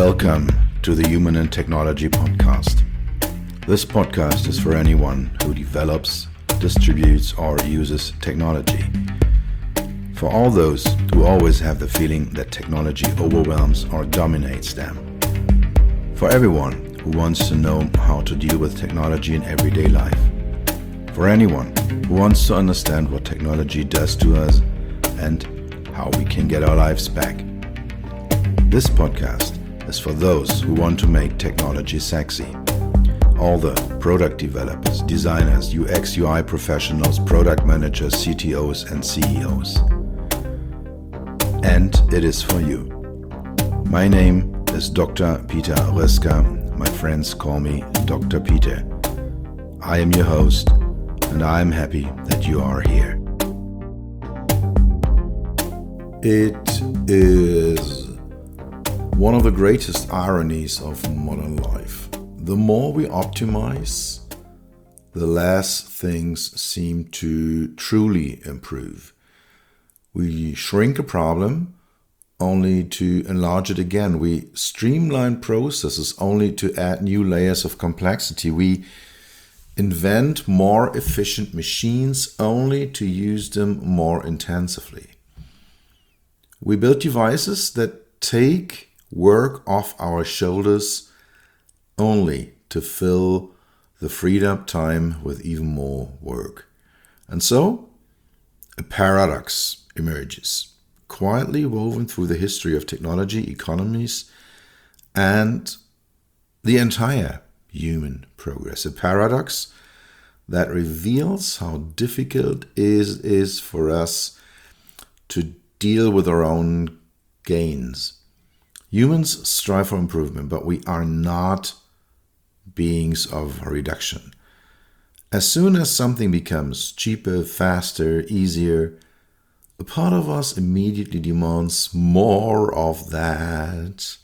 Welcome to the Human and Technology Podcast. This podcast is for anyone who develops, distributes, or uses technology. For all those who always have the feeling that technology overwhelms or dominates them. For everyone who wants to know how to deal with technology in everyday life. For anyone who wants to understand what technology does to us and how we can get our lives back. This podcast is for those who want to make technology sexy. All the product developers, designers, UX, UI professionals, product managers, CTOs, and CEOs. And it is for you. My name is Dr. Peter Röska. My friends call me Dr. Peter. I am your host, and I am happy that you are here. It is one of the greatest ironies of modern life. The more we optimize, the less things seem to truly improve. We shrink a problem only to enlarge it again. We streamline processes only to add new layers of complexity. We invent more efficient machines only to use them more intensively. We build devices that take work off our shoulders only to fill the freed up time with even more work. And so, a paradox emerges, quietly woven through the history of technology, economies, and the entire human progress. A paradox that reveals how difficult it is for us to deal with our own gains. Humans strive for improvement, but we are not beings of reduction. As soon as something becomes cheaper, faster, easier, a part of us immediately demands more of that.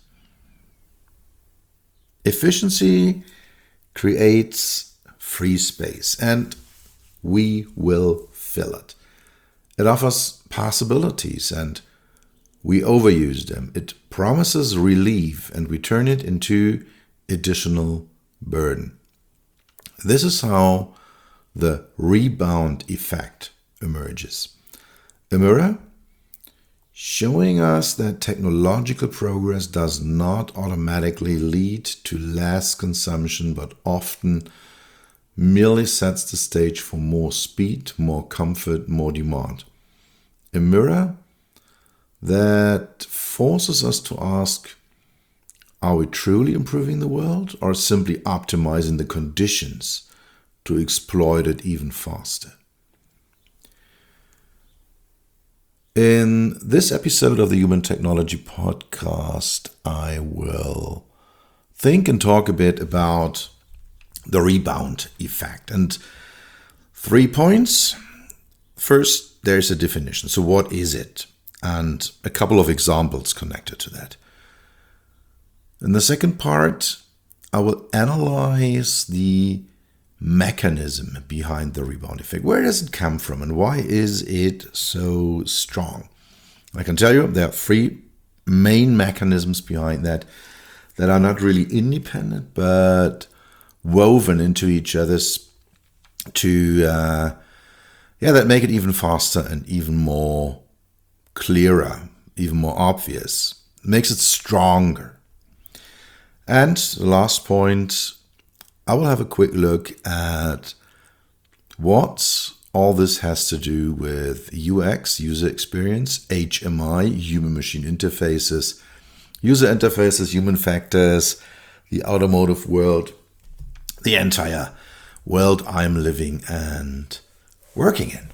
Efficiency creates free space, and we will fill it. It offers possibilities, and we overuse them. It promises relief, and we turn it into additional burden. This is how the rebound effect emerges. A mirror showing us that technological progress does not automatically lead to less consumption, but often merely sets the stage for more speed, more comfort, more demand. A mirror that forces us to ask, are we truly improving the world or simply optimizing the conditions to exploit it even faster? In this episode of the Human Technology Podcast, I will think and talk a bit about the rebound effect. And 3 points. First, there's a definition. So what is it? And a couple of examples connected to that. In the second part, I will analyze the mechanism behind the rebound effect. Where does it come from and why is it so strong? I can tell you there are 3 main mechanisms behind that are not really independent but woven into each other's that make it even faster and even more clearer, even more obvious, makes it stronger. And the last point, I will have a quick look at what all this has to do with UX, user experience, HMI, human-machine interfaces, user interfaces, human factors, the automotive world, the entire world I'm living and working in.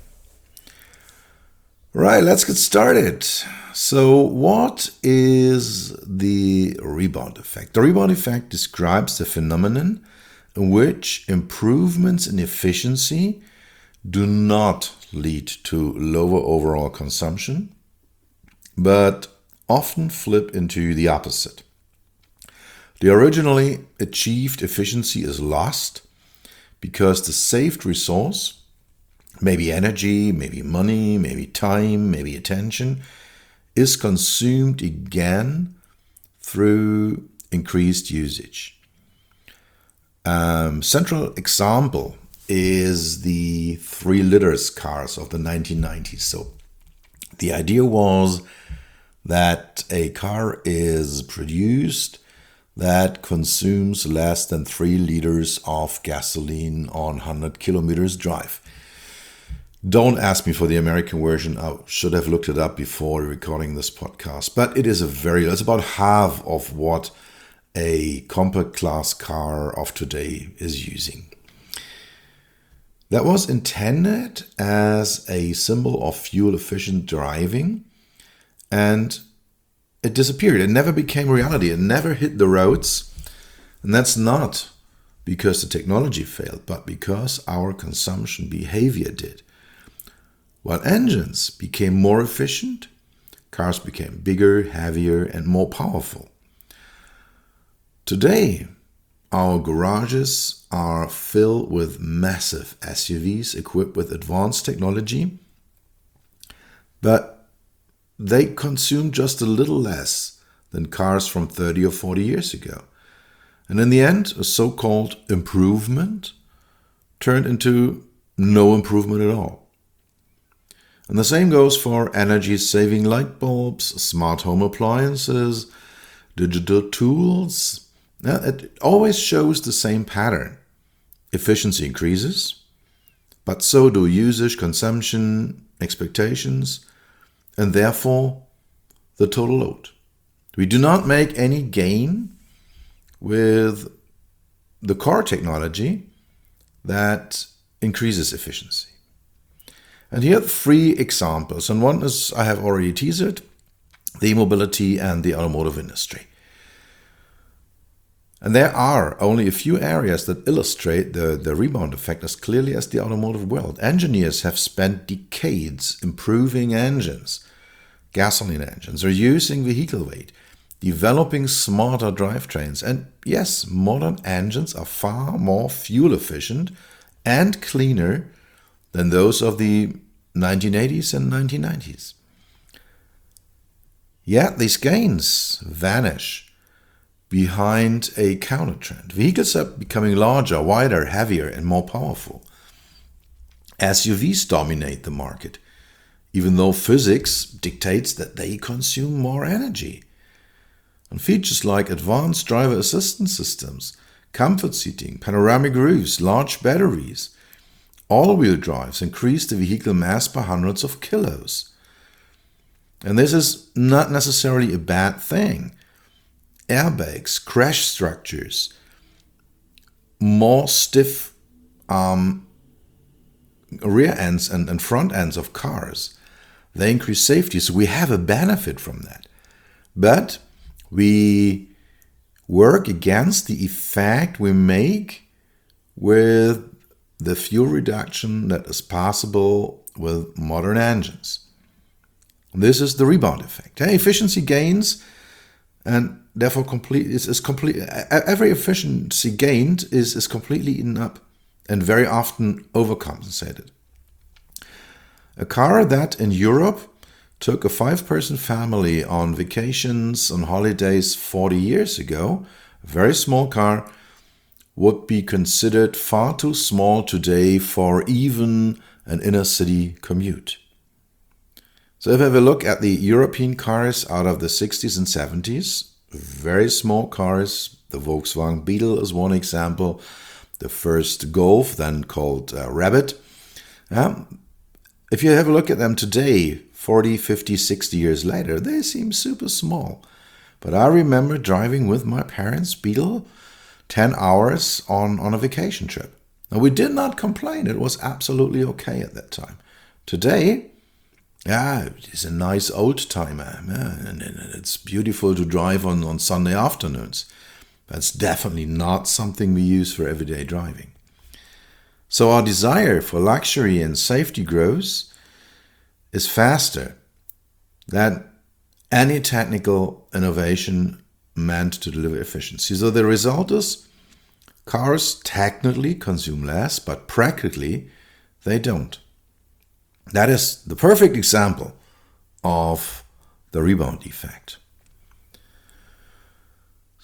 Right, let's get started. So what is the rebound effect? The rebound effect describes the phenomenon in which improvements in efficiency do not lead to lower overall consumption, but often flip into the opposite. The originally achieved efficiency is lost because the saved resource, maybe energy, maybe money, maybe time, maybe attention, is consumed again through increased usage. Central example is the 3 liters cars of the 1990s. So the idea was that a car is produced that consumes less than 3 liters of gasoline on 100 kilometers drive. Don't ask me for the American version. I should have looked it up before recording this podcast. But it's about half of what a compact class car of today is using. That was intended as a symbol of fuel-efficient driving, and it disappeared. It never became reality. It never hit the roads. And that's not because the technology failed, but because our consumption behavior did. While engines became more efficient, cars became bigger, heavier, and more powerful. Today, our garages are filled with massive SUVs equipped with advanced technology, but they consume just a little less than cars from 30 or 40 years ago. And in the end, a so-called improvement turned into no improvement at all. And the same goes for energy-saving light bulbs, smart home appliances, digital tools. Now, it always shows the same pattern. Efficiency increases, but so do usage, consumption, expectations, and therefore the total load. We do not make any gain with the core technology that increases efficiency. And here are 3 examples, and one is I have already teased, the e-mobility and the automotive industry. And there are only a few areas that illustrate the rebound effect as clearly as the automotive world. Engineers have spent decades improving engines, gasoline engines, reducing vehicle weight, developing smarter drivetrains. And yes, modern engines are far more fuel efficient and cleaner than those of the 1980s and 1990s. Yet these gains vanish behind a counter-trend. Vehicles are becoming larger, wider, heavier, and more powerful. SUVs dominate the market, even though physics dictates that they consume more energy. And features like advanced driver assistance systems, comfort seating, panoramic roofs, large batteries, all-wheel drives increase the vehicle mass by hundreds of kilos. And this is not necessarily a bad thing. Airbags, crash structures, more stiff rear ends and front ends of cars, they increase safety, so we have a benefit from that. But we work against the effect we make with the fuel reduction that is possible with modern engines. This is the rebound effect. Efficiency gains, and therefore every efficiency gained is completely eaten up and very often overcompensated. A car that in Europe took a 5-person family on vacations, on holidays 40 years ago, a very small car, would be considered far too small today for even an inner city commute. So if we have a look at the European cars out of the 60s and 70s, very small cars, the Volkswagen Beetle is one example, the first Golf, then called Rabbit. If you have a look at them today, 40, 50, 60 years later, they seem super small. But I remember driving with my parents' Beetle 10 hours on a vacation trip. Now, we did not complain. It was absolutely okay at that time. Today, it's a nice old timer, and it's beautiful to drive on Sunday afternoons. That's definitely not something we use for everyday driving. So our desire for luxury and safety grows is faster than any technical innovation meant to deliver efficiency. So the result is cars technically consume less, but practically they don't. That is the perfect example of the rebound effect.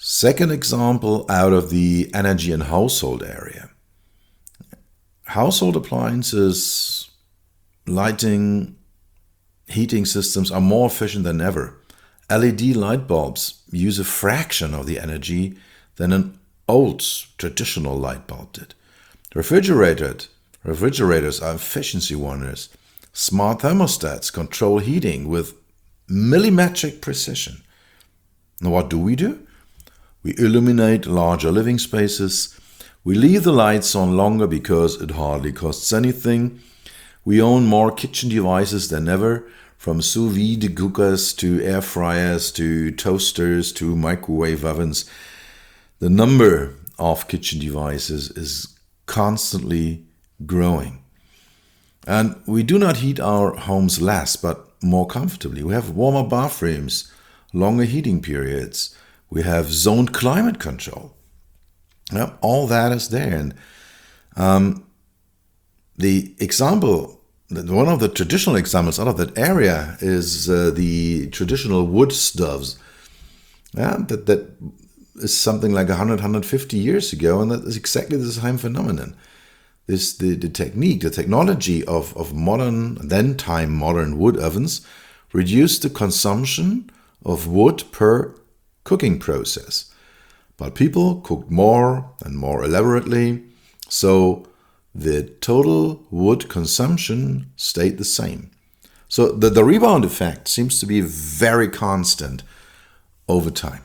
Second example out of the energy and household area. Household appliances, lighting, heating systems are more efficient than ever. LED light bulbs use a fraction of the energy than an old traditional light bulb did. Refrigerators are efficiency wonders. Smart thermostats control heating with millimetric precision. Now what do? We illuminate larger living spaces. We leave the lights on longer because it hardly costs anything. We own more kitchen devices than ever, from sous vide cookers to air fryers to toasters to microwave ovens. The number of kitchen devices is constantly growing. And we do not heat our homes less, but more comfortably. We have warmer bathrooms, longer heating periods. We have zoned climate control. Now, all that is there. And the example, one of the traditional examples out of that area is the traditional wood stoves. That is something like 100, 150 years ago, and that is exactly the same phenomenon. The technique, the technology of modern wood ovens reduced the consumption of wood per cooking process. But people cooked more and more elaborately, so the total wood consumption stayed the same. So the rebound effect seems to be very constant over time.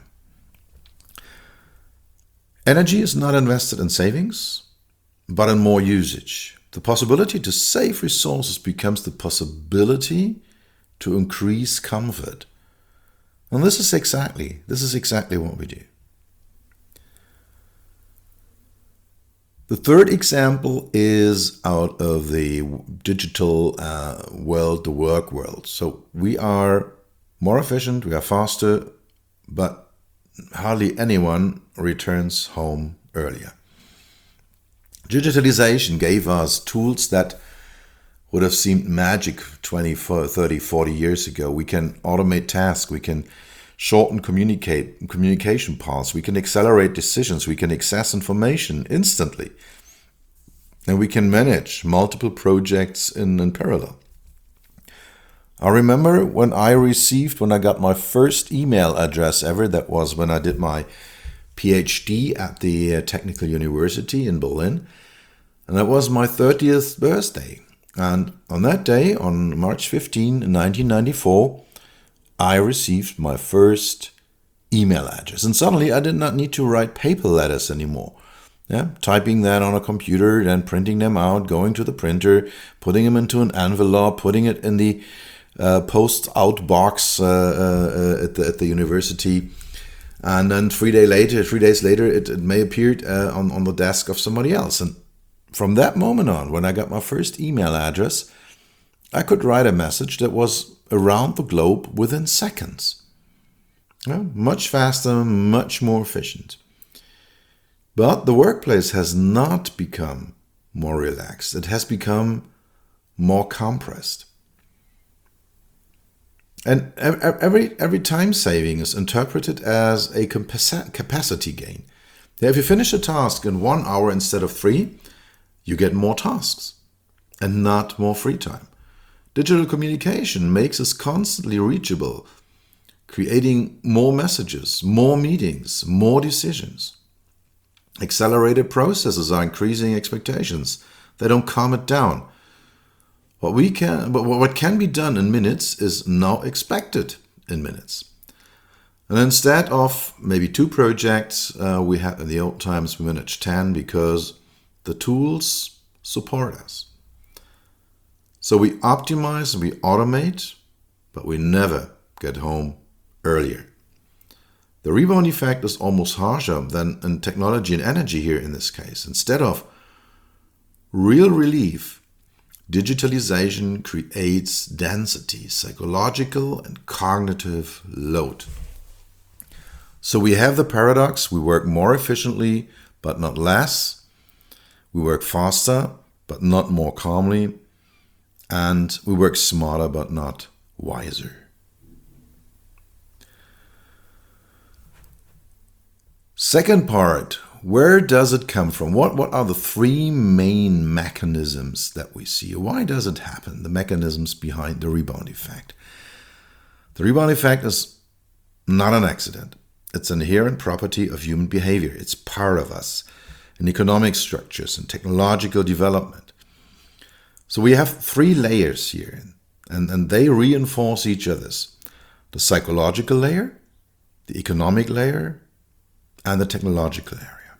Energy is not invested in savings, but in more usage. The possibility to save resources becomes the possibility to increase comfort. And this is exactly what we do. The third example is out of the digital world, the work world. So we are more efficient, we are faster, but hardly anyone returns home earlier. Digitalization gave us tools that would have seemed magic 20, 30, 40 years ago. We can automate tasks, we can shorten communication paths, we can accelerate decisions, we can access information instantly, and we can manage multiple projects in parallel. I remember when I got my first email address ever. That was when I did my PhD at the Technical University in Berlin, and that was my 30th birthday. And on that day, on March 15, 1994, I received my first email address. And suddenly I did not need to write paper letters anymore. Typing that on a computer, then printing them out, going to the printer, putting them into an envelope, putting it in the post-out box at the university. And then 3 days later, it may appear on the desk of somebody else. And from that moment on, when I got my first email address, I could write a message that was around the globe within seconds. Much faster, much more efficient. But the workplace has not become more relaxed. It has become more compressed. And every time saving is interpreted as a capacity gain. If you finish a task in 1 hour instead of 3, you get more tasks and not more free time. Digital communication makes us constantly reachable, creating more messages, more meetings, more decisions. Accelerated processes are increasing expectations. They don't calm it down. What can be done in minutes is now expected in minutes. And instead of maybe 2 projects, we had in the old times we managed 10 because the tools support us. So we optimize, we automate, but we never get home earlier. The rebound effect is almost harsher than in technology and energy here in this case. Instead of real relief, digitalization creates density, psychological and cognitive load. So we have the paradox: we work more efficiently, but not less. We work faster, but not more calmly. And we work smarter, but not wiser. Second part, where does it come from? What are the three main mechanisms that we see? Why does it happen? The mechanisms behind the rebound effect. The rebound effect is not an accident. It's an inherent property of human behavior. It's part of us in economic structures and technological development. So we have three layers here, and they reinforce each other's. The psychological layer, the economic layer, and the technological area.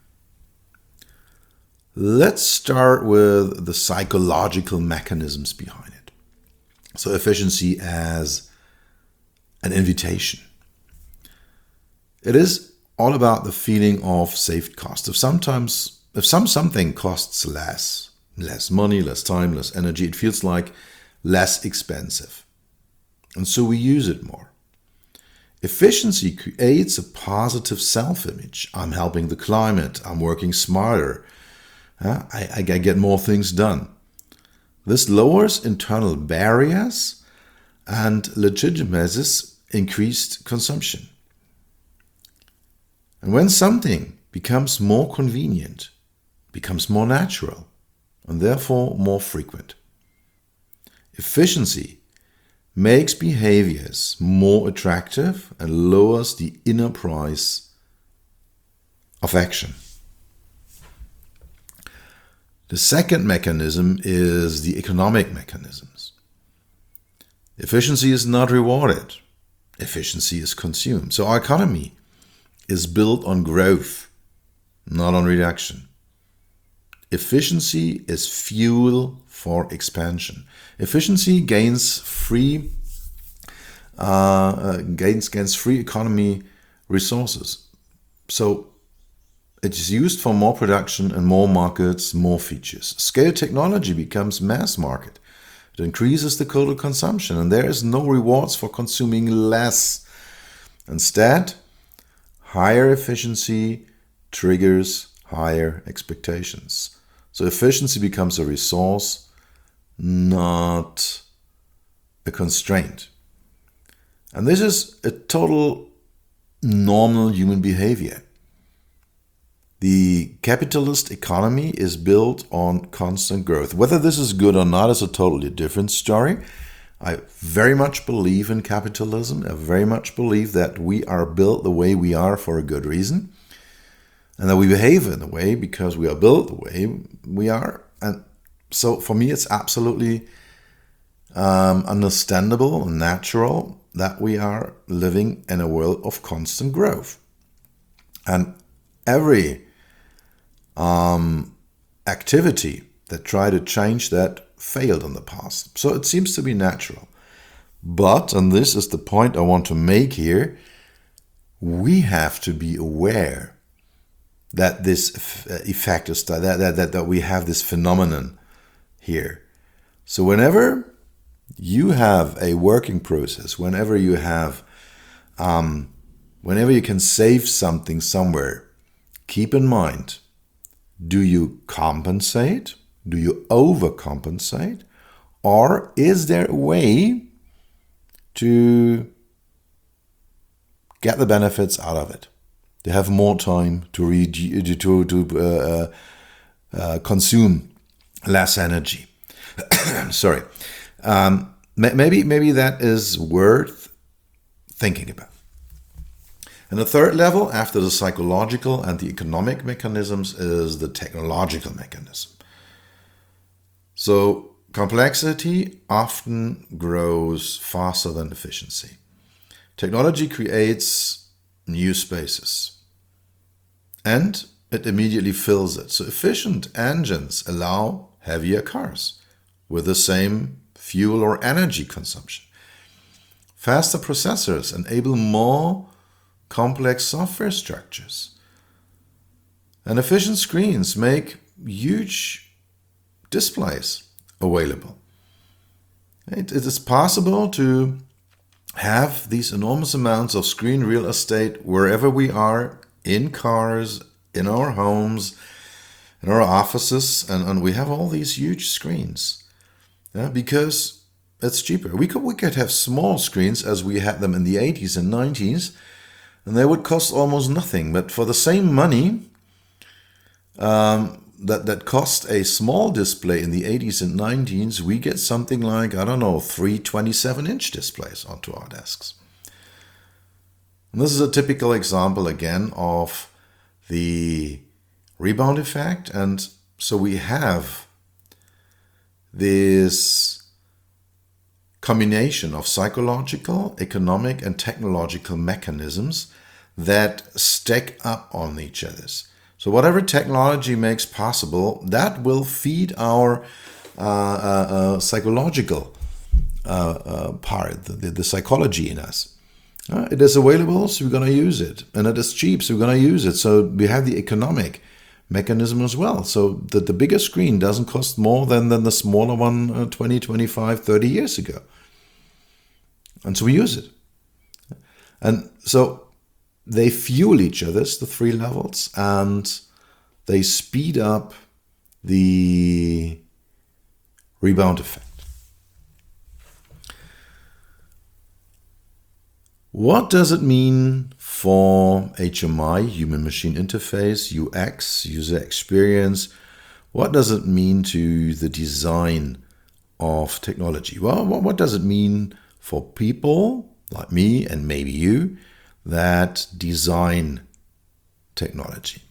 Let's start with the psychological mechanisms behind it. So efficiency as an invitation. It is all about the feeling of saved cost. If something costs less money, less time, less energy, it feels like less expensive. And so we use it more. Efficiency creates a positive self-image. I'm helping the climate. I'm working smarter. I get more things done. This lowers internal barriers and legitimizes increased consumption. And when something becomes more convenient, becomes more natural, and therefore more frequent, efficiency makes behaviors more attractive and lowers the inner price of action. The second mechanism is the economic mechanisms. Efficiency is not rewarded. Efficiency is consumed. So our economy is built on growth, not on reduction. Efficiency is fuel for expansion. Efficiency gains free economy resources. So it is used for more production and more markets, more features. Scale technology becomes mass market. It increases the total consumption, and there is no rewards for consuming less. Instead, higher efficiency triggers higher expectations. So efficiency becomes a resource, not a constraint. And this is a total normal human behavior. The capitalist economy is built on constant growth. Whether this is good or not is a totally different story. I very much believe in capitalism. I very much believe that we are built the way we are for a good reason, and that we behave in a way because we are built the way we are. And so for me, it's absolutely understandable and natural that we are living in a world of constant growth. And every activity that tried to change that failed in the past. So it seems to be natural. But, and this is the point I want to make here, we have to be aware that this effect is that we have this phenomenon here. So whenever you have a working process, whenever you can save something somewhere, keep in mind, do you compensate? Do you overcompensate? Or is there a way to get the benefits out of it? To have more time to consume less energy. Sorry. Maybe that is worth thinking about. And the third level, after the psychological and the economic mechanisms, is the technological mechanism. So complexity often grows faster than efficiency. Technology creates new spaces, and it immediately fills it. So efficient engines allow heavier cars with the same fuel or energy consumption. Faster processors enable more complex software structures. And efficient screens make huge displays available. It is possible to have these enormous amounts of screen real estate wherever we are, in cars, in our homes, in our offices, and we have all these huge screens. Because it's cheaper. We could have small screens as we had them in the 80s and 90s, and they would cost almost nothing. But for the same money that cost a small display in the 80s and 90s, we get something like, I don't know, 3 27-inch displays onto our desks. And this is a typical example again of the rebound effect. And so we have this combination of psychological, economic, and technological mechanisms that stack up on each other. So whatever technology makes possible, that will feed our psychological part, the psychology in us. It is available, so we're going to use it. And it is cheap, so we're going to use it. So we have the economic mechanism as well. So the bigger screen doesn't cost more than the smaller one 20, 25, 30 years ago. And so we use it. And so they fuel each other, the three levels, and they speed up the rebound effect. What does it mean for HMI, human machine interface, UX, user experience? What does it mean to the design of technology? Well, what does it mean for people like me and maybe you that design technology?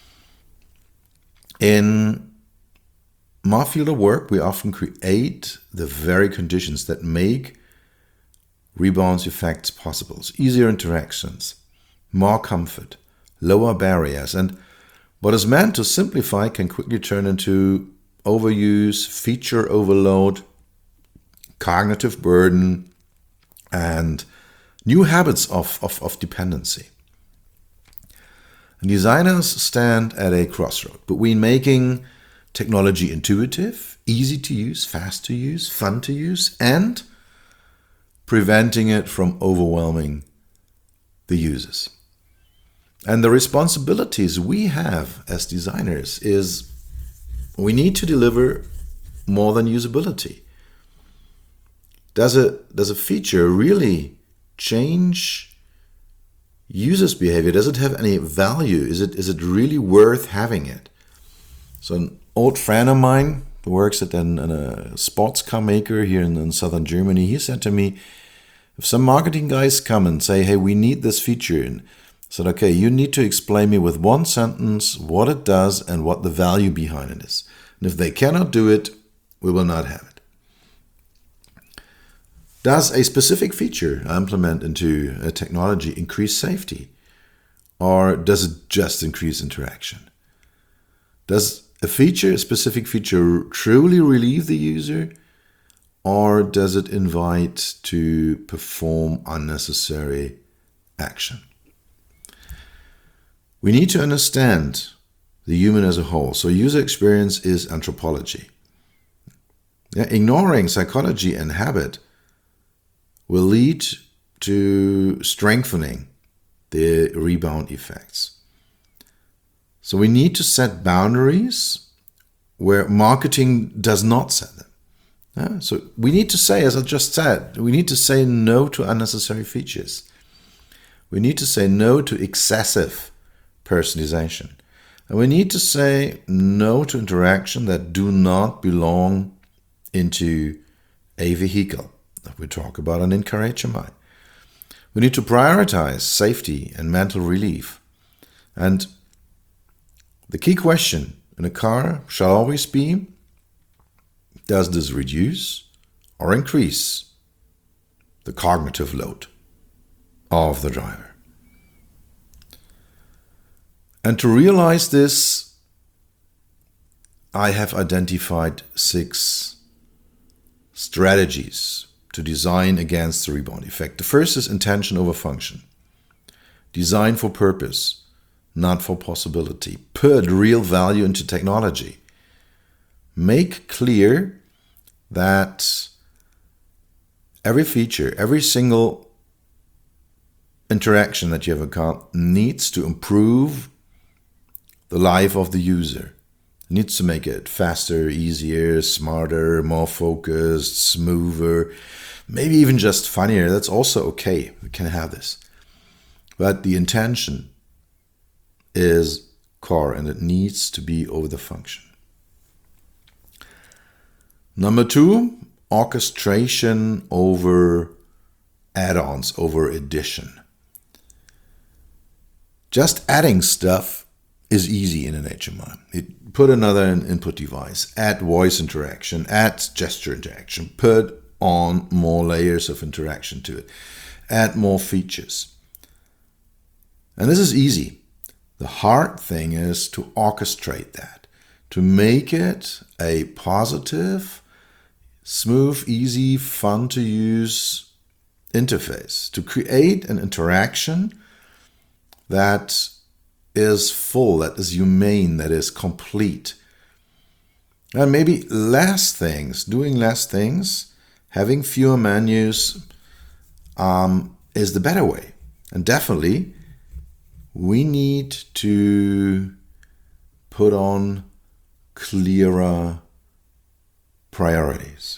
In my field of work, we often create the very conditions that make rebound effects possible. Easier interactions, more comfort, lower barriers, and what is meant to simplify can quickly turn into overuse, feature overload, cognitive burden, and new habits of dependency. And designers stand at a crossroad between making technology intuitive, easy to use, fast to use, fun to use, and preventing it from overwhelming the users. And the responsibilities we have as designers is we need to deliver more than usability. Does a feature really change users' behavior? Does it have any value? Is it really worth having it? So an old friend of mine who works at a sports car maker here in southern Germany, he said to me, if some marketing guys come and say, hey, we need this feature, and I said, okay, you need to explain me with one sentence what it does and what the value behind it is. And if they cannot do it, we will not have it. Does a specific feature I implement into a technology increase safety? Or does it just increase interaction? Does a specific feature truly relieve the user? Or does it invite to perform unnecessary action? We need to understand the human as a whole. So user experience is anthropology. Ignoring psychology and habit will lead to strengthening the rebound effects. So we need to set boundaries where marketing does not set them. So we need to say, as I just said, we need to say no to unnecessary features. We need to say no to excessive personalization. And we need to say no to interaction that do not belong into a vehicle that we talk about in in-car HMI. We need to prioritize safety and mental relief. And the key question in a car shall always be, does this reduce or increase the cognitive load of the driver? And to realize this, I have identified 6 strategies to design against the rebound effect. The first is intention over function. Design for purpose, not for possibility. Put real value into technology. Make clear that every feature, every single interaction that you have a car needs to improve the life of the user. It needs to make it faster, easier, smarter, more focused, smoother, maybe even just funnier. That's also okay. We can have this. But the intention is core, and it needs to be over the function. Number 2, orchestration over add-ons, over addition. Just adding stuff is easy in an HMI. Put another input device, add voice interaction, add gesture interaction, put on more layers of interaction to it, add more features. And this is easy. The hard thing is to orchestrate that, to make it a positive, smooth, easy, fun to use interface, to create an interaction that is full, that is humane, that is complete. And maybe doing less things, having fewer menus is the better way. And definitely, we need to put on clearer priorities.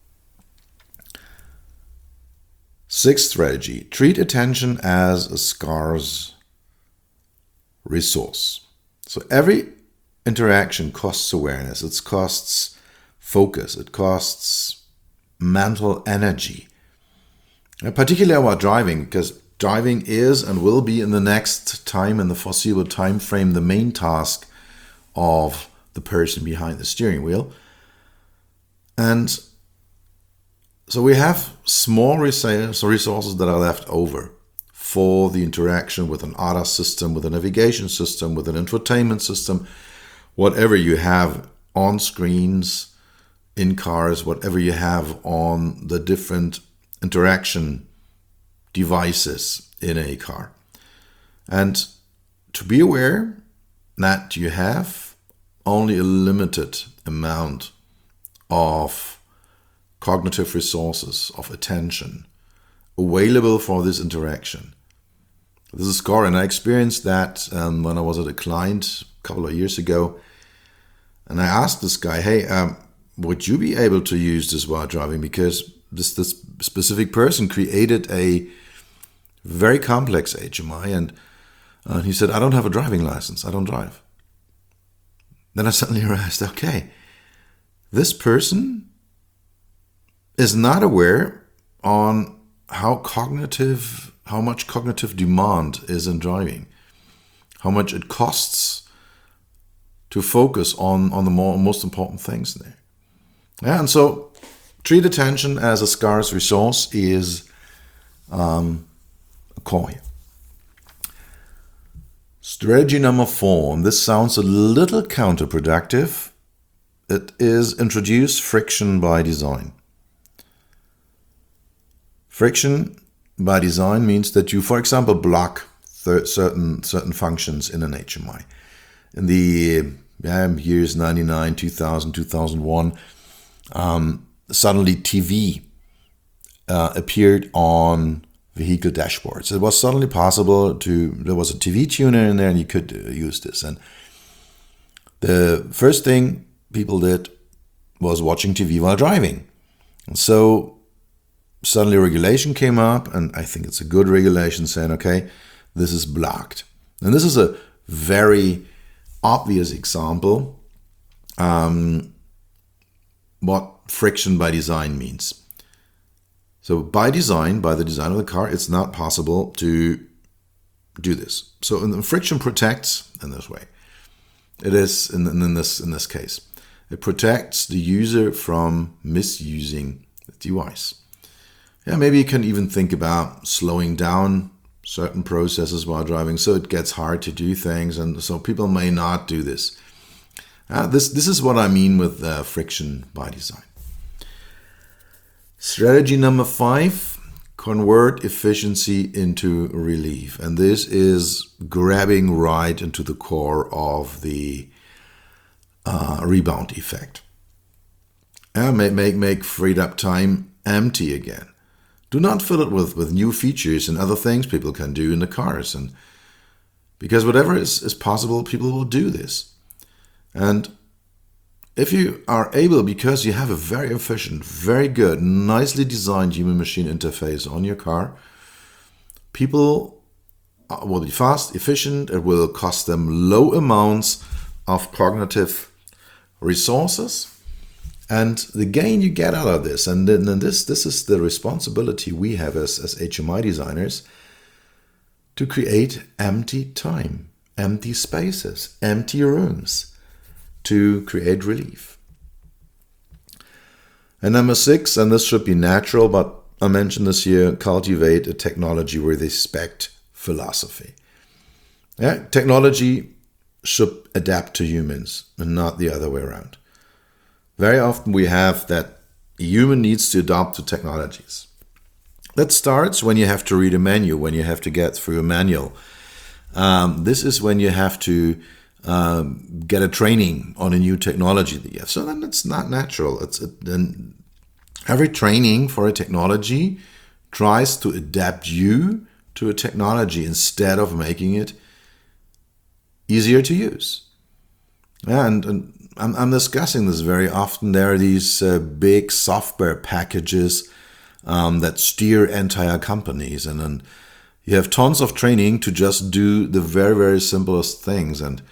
6th strategy, treat attention as a scarce resource. So every interaction costs awareness, it costs focus, it costs mental energy. And particularly about driving, because driving is and will be in the next time, in the foreseeable time frame, the main task of the person behind the steering wheel. And so we have small resources that are left over for the interaction with an ADAS system, with a navigation system, with an infotainment system, whatever you have on screens, in cars, whatever you have on the different interaction devices in a car. And to be aware that you have only a limited amount of cognitive resources, of attention available for this interaction. This is core, and I experienced that when I was at a client a couple of years ago, and I asked this guy, hey, would you be able to use this while driving? Because this specific person created a very complex HMI, and he said, I don't have a driving license, I don't drive. Then I suddenly realized, okay, this person is not aware on how much cognitive demand is in driving, how much it costs to focus on the most important things there. Yeah, and so treat attention as a scarce resource is a core here. Strategy number 4, and this sounds a little counterproductive. It is introduce friction by design. Friction by design means that you, for example, block certain functions in an HMI. In the years 99, 2000, 2001, suddenly TV appeared on vehicle dashboards. It was suddenly possible there was a TV tuner in there and you could use this. And the first thing people did was watching TV while driving. And so suddenly regulation came up, and I think it's a good regulation saying, okay, this is blocked. And this is a very obvious example what friction by design means. So by the design of the car, it's not possible to do this. So the friction protects in this way. It is in this case. It protects the user from misusing the device. Yeah, maybe you can even think about slowing down certain processes while driving, so it gets hard to do things, and so people may not do this. This is what I mean with friction by design. Strategy number 5, convert efficiency into relief, and this is grabbing right into the core of the rebound effect. Make freed up time empty again. Do not fill it with new features and other things people can do in the cars. And because whatever is possible, people will do this. And if you are able, because you have a very efficient, very good, nicely designed human-machine interface on your car, people will be fast, efficient. It will cost them low amounts of cognitive resources. And the gain you get out of this, and then this is the responsibility we have as HMI designers, to create empty time, empty spaces, empty rooms, to create relief. And number 6, and this should be natural, but I mentioned this here, cultivate a technology with respect philosophy. Yeah, technology should adapt to humans and not the other way around. Very often we have that a human needs to adapt to technologies. That starts when you have to read a menu, when you have to get through a manual. This is when you have to get a training on a new technology that you have. So then it's not natural. Every training for a technology tries to adapt you to a technology instead of making it easier to use. And I'm discussing this very often. There are these big software packages that steer entire companies, and then you have tons of training to just do the very, very simplest things. And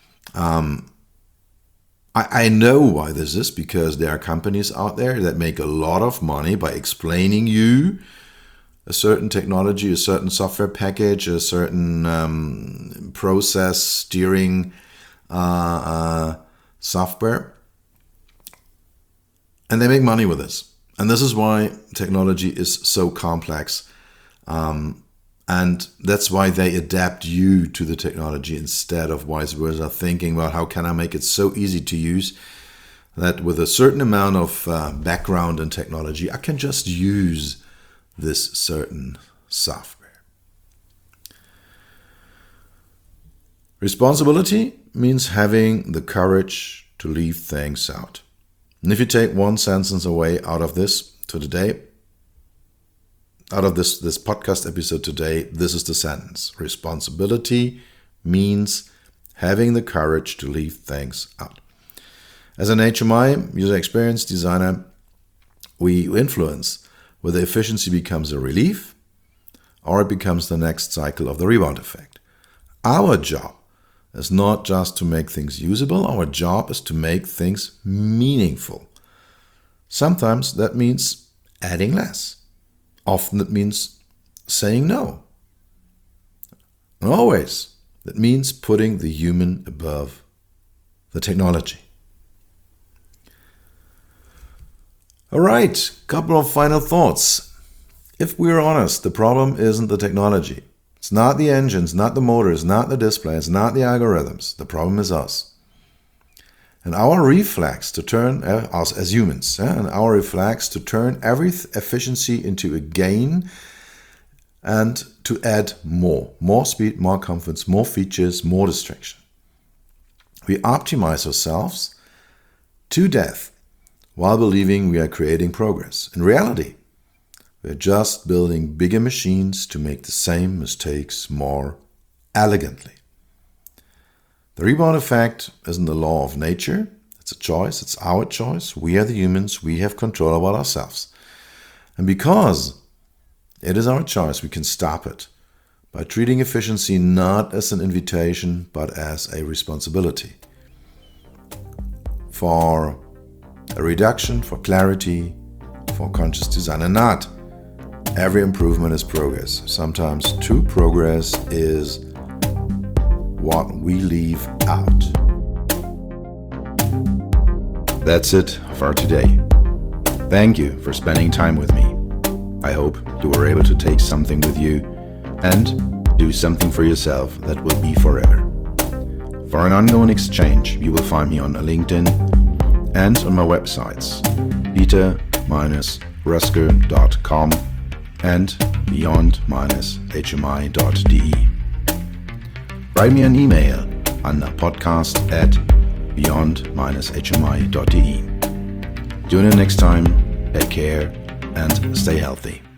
I know why this is, because there are companies out there that make a lot of money by explaining you a certain technology, a certain software package, a certain process steering software. And they make money with this. And this is why technology is so complex. And that's why they adapt you to the technology instead of vice versa, thinking about how can I make it so easy to use that with a certain amount of background in technology, I can just use this certain software. Responsibility means having the courage to leave things out. And if you take one sentence away out of this today, out of this podcast episode today, this is the sentence. Responsibility means having the courage to leave things out. As an HMI, user experience designer, we influence whether efficiency becomes a relief or it becomes the next cycle of the rebound effect. Our job is not just to make things usable, our job is to make things meaningful. Sometimes that means adding less. Often it means saying no. And always that means putting the human above the technology. All right, couple of final thoughts. If we're honest, the problem isn't the technology. It's not the engines, not the motors, not the display, it's not the algorithms. The problem is us. And our reflex to turn us as humans, and our reflex to turn every efficiency into a gain and to add more speed, more comforts, more features, more distraction. We optimize ourselves to death while believing we are creating progress. In reality, we're just building bigger machines to make the same mistakes more elegantly. The rebound effect isn't the law of nature. It's a choice. It's our choice. We are the humans. We have control about ourselves. And because it is our choice, we can stop it by treating efficiency not as an invitation, but as a responsibility. For a reduction, for clarity, for conscious design. And not every improvement is progress. Sometimes true progress is what we leave out. That's it for today. Thank you for spending time with me. I hope you were able to take something with you and do something for yourself that will be forever. For an ongoing exchange, you will find me on LinkedIn and on my websites, peter-rusker.com and beyond-hmi.de. Write me an email on podcast@beyond-hmi.de. Tune in next time, take care, and stay healthy.